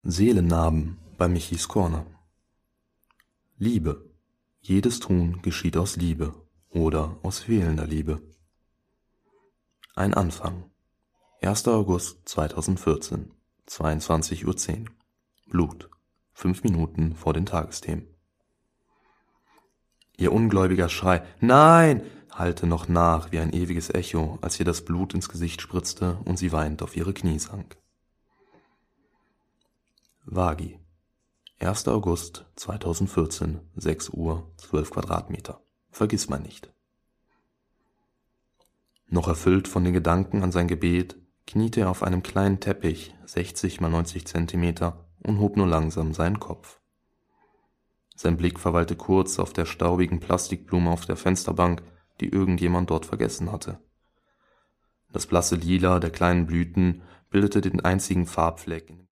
Seelennarben bei Michis Corner. Liebe. Jedes Tun geschieht aus Liebe oder aus fehlender Liebe. Ein Anfang. 1. August 2014, 22:10 Uhr. Blut. 5 Minuten vor den Tagesthemen. Ihr ungläubiger Schrei »Nein!« hallte noch nach wie ein ewiges Echo, als ihr das Blut ins Gesicht spritzte und sie weinend auf ihre Knie sank. Wagi. 1. August 2014, 6 Uhr, 12 Quadratmeter. Vergissmeinnicht. Noch erfüllt von den Gedanken an sein Gebet, kniete er auf einem kleinen Teppich, 60 x 90 Zentimeter, und hob nur langsam seinen Kopf. Sein Blick verweilte kurz auf der staubigen Plastikblume auf der Fensterbank, die irgendjemand dort vergessen hatte. Das blasse Lila der kleinen Blüten bildete den einzigen Farbfleck